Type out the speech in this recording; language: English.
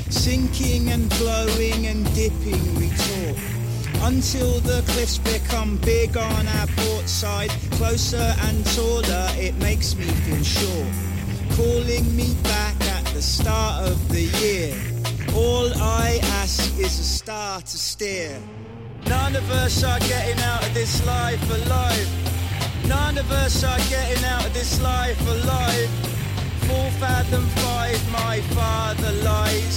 Sinking and blowing and dipping we talk, until the cliffs become big on our port side. Closer and taller, it makes me feel sure, calling me back at the start of the year. All I ask is a star to steer. None of us are getting out of this life alive. None of us are getting out of this life alive. 4 fathom 5, my father lies.